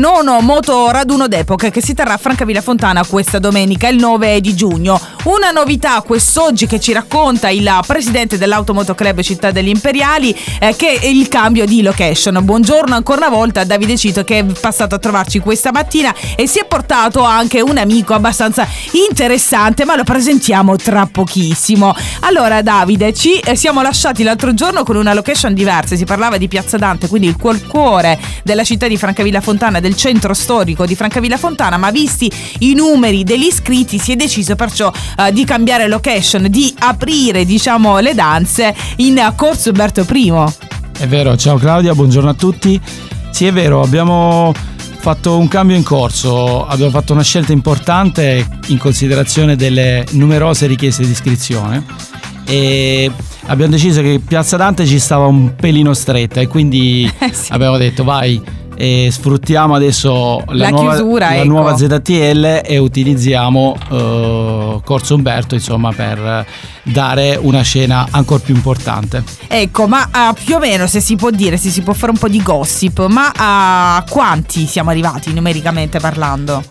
nono moto raduno d'epoca che si terrà a Francavilla Fontana questa domenica, il 9 di giugno. Una novità quest'oggi che ci racconta il presidente dell'Automoto Club Città degli Imperiali, che è il cambio di location. Buongiorno ancora una volta a Davide Cito, che è passato a trovarci questa mattina e si è portato anche un amico abbastanza interessante, ma lo presentiamo tra pochissimo. Allora Davide, ci siamo lasciati l'altro giorno con una location diversa, si parlava di Piazza Dante, quindi il cuore della città di Francavilla Fontana, del centro storico di Francavilla Fontana, ma visti i numeri degli iscritti si è deciso perciò di cambiare location, di aprire diciamo le danze in Corso Umberto I. È vero, ciao Claudia, buongiorno a tutti. Sì, è vero, abbiamo fatto un cambio in corso, abbiamo fatto una scelta importante in considerazione delle numerose richieste di iscrizione e abbiamo deciso che Piazza Dante ci stava un pelino stretta e quindi sì. Abbiamo detto vai, sfruttiamo adesso la nuova ZTL e utilizziamo Corso Umberto insomma per dare una scena ancora più importante. Ecco, ma più o meno se si può dire, se si può fare un po' di gossip, ma a quanti siamo arrivati numericamente parlando?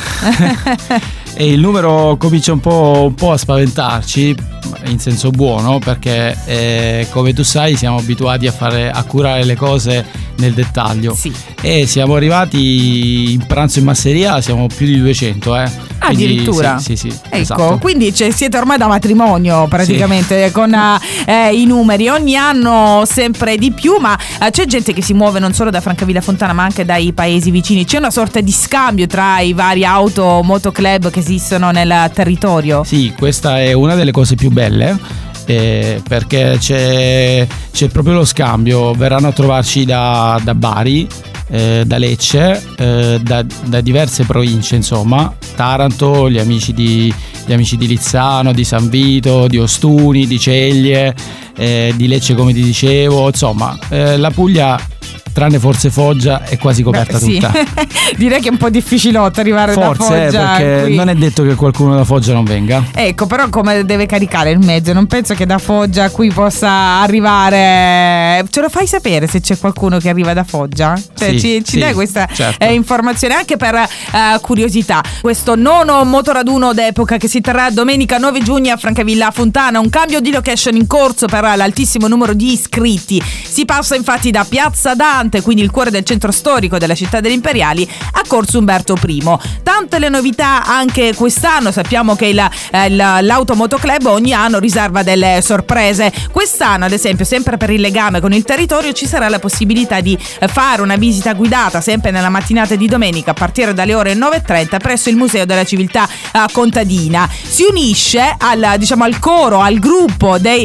E il numero comincia un po' a spaventarci in senso buono, perché come tu sai siamo abituati a curare le cose nel dettaglio. Sì. E siamo arrivati in pranzo in masseria, siamo più di 200 quindi, addirittura sì, ecco, esatto. Quindi siete ormai da matrimonio praticamente, sì. Con i numeri ogni anno sempre di più, ma c'è gente che si muove non solo da Francavilla Fontana ma anche dai paesi vicini. C'è una sorta di scambio tra i vari automotoclub che esistono nel territorio. Sì, questa è una delle cose più belle, perché c'è proprio lo scambio. Verranno a trovarci da Bari, da Lecce, da diverse province, insomma, Taranto, gli amici di Lizzano, di San Vito, di Ostuni, di Ceglie, di Lecce come ti dicevo, insomma la Puglia, tranne forse Foggia, è quasi coperta tutta. Direi che è un po' difficilotto arrivare da Foggia, perché qui. Non è detto che qualcuno da Foggia non venga. Ecco, però come deve caricare il mezzo? Non penso che da Foggia qui possa arrivare. Ce lo fai sapere se c'è qualcuno che arriva da Foggia? Cioè, ci dai questa informazione anche per curiosità. Questo nono motoraduno d'epoca che si terrà domenica 9 giugno a Francavilla Fontana, un cambio di location in corso per l'altissimo numero di iscritti. Si passa infatti da Piazza Dante, quindi il cuore del centro storico della città degli Imperiali, a Corso Umberto I. Tante le novità anche quest'anno. Sappiamo che l'Automoto Club ogni anno riserva delle sorprese. Quest'anno, ad esempio, sempre per il legame con il territorio, ci sarà la possibilità di fare una visita guidata sempre nella mattinata di domenica a partire dalle ore 9:30 presso il Museo della Civiltà Contadina. Si unisce al coro, al gruppo dei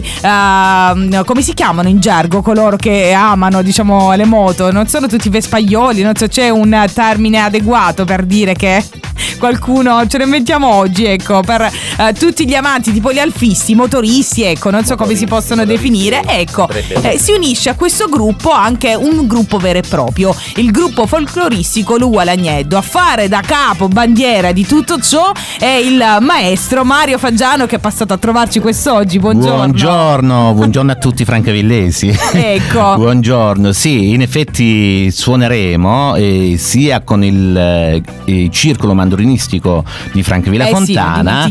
come si chiamano in gergo coloro che amano le moto, non sono tutti vespaglioli, non so, c'è un termine adeguato per dire che qualcuno ce lo inventiamo oggi, ecco, per tutti gli amanti, tipo gli alfisti, motoristi, ecco, non so come si possono definire, ecco, si unisce a questo gruppo anche un gruppo vero e proprio, il gruppo folcloristico Lua Lagneddo. A fare da capo bandiera di tutto ciò è il maestro Mario Faggiano, che è passato a trovarci quest'oggi. Buongiorno a tutti francavillesi. Ecco. Buongiorno, sì, in effetti suoneremo sia con il circolo mandolinistico di Francavilla Fontana,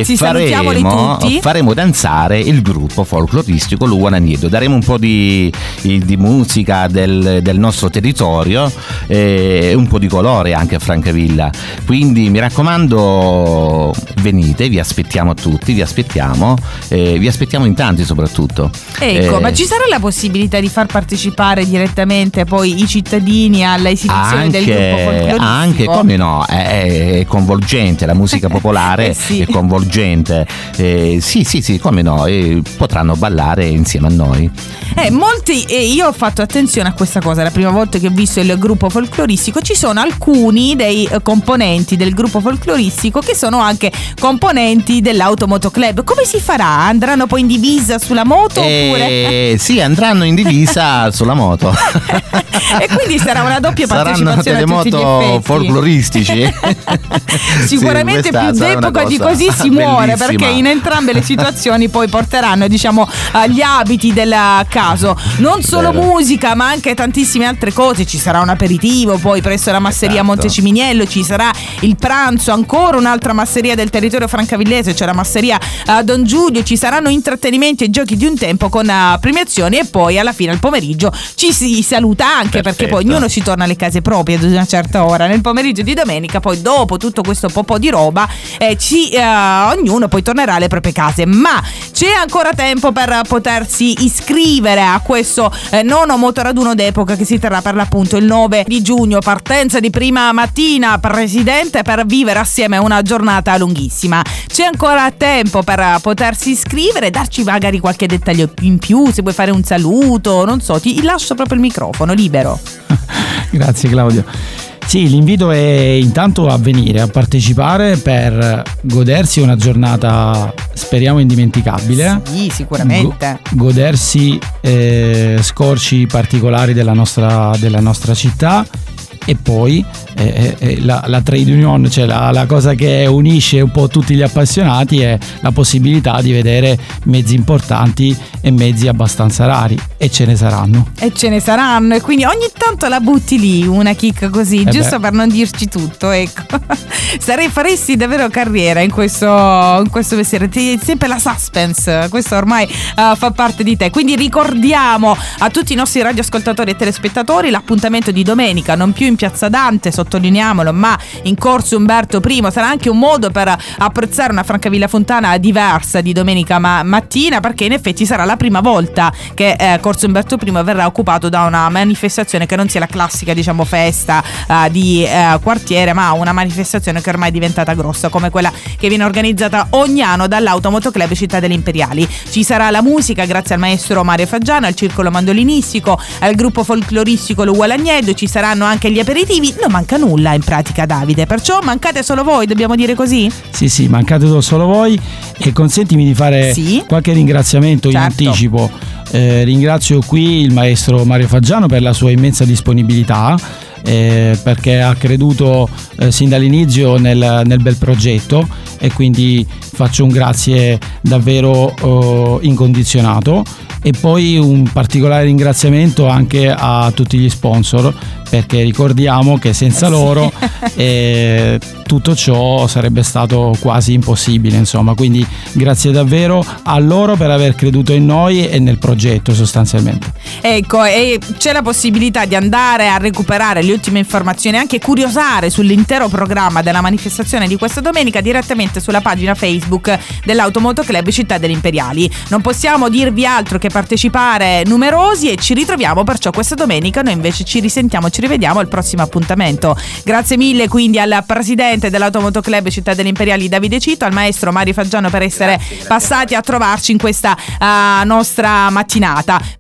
faremo danzare il gruppo folcloristico Lua Lagneddo. Daremo un po' di musica del nostro territorio e un po' di colore anche a Francavilla, quindi mi raccomando, venite, vi aspettiamo tutti, vi aspettiamo in tanti soprattutto. Ecco, ma ci sarà la possibilità di far partecipare direttamente poi i cittadini alla esibizione del gruppo folcloristico? Anche, come no, è coinvolgente, la musica popolare è coinvolgente, sì, come no, potranno ballare insieme a noi. Io ho fatto attenzione a questa cosa, la prima volta che ho visto il gruppo folcloristico. Ci sono alcuni dei componenti del gruppo folcloristico che sono anche componenti dell'Automoto Club. Come si farà? Andranno poi in divisa sulla moto oppure? Sì, andranno in divisa sulla moto. E quindi sarà una doppia partecipazione a tutti gli effetti. Saranno delle moto folcloristici. Sicuramente più d'epoca di così si muore, perché in entrambe le situazioni poi porteranno, diciamo, gli abiti del caso. Non solo musica, ma anche tantissime altre cose. Ci sarà un aperitivo poi presso la masseria Monteciminiello, ci sarà il pranzo, ancora un'altra masseria del territorio francavillese, cioè la masseria Don Giulio. Ci saranno intrattenimenti e giochi di un tempo con premiazioni, e poi alla fine al pomeriggio ci si saluta anche. Perfetto. Perché poi ognuno si torna alle case proprie ad una certa ora nel pomeriggio di domenica. Poi dopo tutto questo po' di roba ognuno poi tornerà alle proprie case, ma c'è ancora tempo per potersi iscrivere a questo nono motoraduno d'epoca che si terrà per l'appunto il 9 di giugno, partenza di prima mattina, presidente, per vivere assieme una giornata lunghissima. C'è ancora tempo per potersi iscrivere, darci magari qualche dettaglio in più, se vuoi fare un saluto, non so, ti lascio proprio il microfono libero. Grazie Claudio. Sì, l'invito è intanto a venire a partecipare per godersi una giornata, speriamo, indimenticabile. Sì, sicuramente. Godersi scorci particolari della nostra città. E poi la trade union, cioè la cosa che unisce un po' tutti gli appassionati, è la possibilità di vedere mezzi importanti e mezzi abbastanza rari, e ce ne saranno. E quindi ogni tanto la butti lì una chicca così, giusto per non dirci tutto, ecco. Faresti davvero carriera in questo mestiere, sempre la suspense, questo ormai fa parte di te. Quindi ricordiamo a tutti i nostri radioascoltatori e telespettatori l'appuntamento di domenica, non più in Piazza Dante, sottolineiamolo, ma in Corso Umberto I. Sarà anche un modo per apprezzare una Francavilla Fontana diversa di domenica mattina, perché in effetti sarà la prima volta che Corso Umberto I verrà occupato da una manifestazione che non sia la classica, diciamo, festa di quartiere, ma una manifestazione che ormai è diventata grossa, come quella che viene organizzata ogni anno dall'Automotoclub Città delle Imperiali. Ci sarà la musica grazie al maestro Mario Faggiano, al circolo mandolinistico, al gruppo folcloristico Lo Gualagnedo. Ci saranno anche gli aperitivi. Non manca nulla in pratica, Davide, perciò mancate solo voi, dobbiamo dire così? Sì, mancate solo voi, e consentimi di fare qualche ringraziamento in anticipo. Ringrazio qui il maestro Mario Faggiano per la sua immensa disponibilità, perché ha creduto sin dall'inizio nel bel progetto, e quindi faccio un grazie davvero incondizionato. E poi un particolare ringraziamento anche a tutti gli sponsor, perché ricordiamo che senza loro tutto ciò sarebbe stato quasi impossibile, insomma. Quindi grazie davvero a loro per aver creduto in noi e nel progetto, sostanzialmente. Ecco, e c'è la possibilità di andare a recuperare le ultime informazioni, anche curiosare sull'intero programma della manifestazione di questa domenica direttamente sulla pagina Facebook dell'Automotoclub Città delle Imperiali. Non possiamo dirvi altro che partecipare numerosi, e ci ritroviamo perciò questa domenica. Noi invece ci risentiamo, ci rivediamo al prossimo appuntamento. Grazie mille quindi al presidente dell'Automotoclub Città delle Imperiali Davide Cito, al maestro Mario Faggiano per essere passati a trovarci in questa nostra mattinata.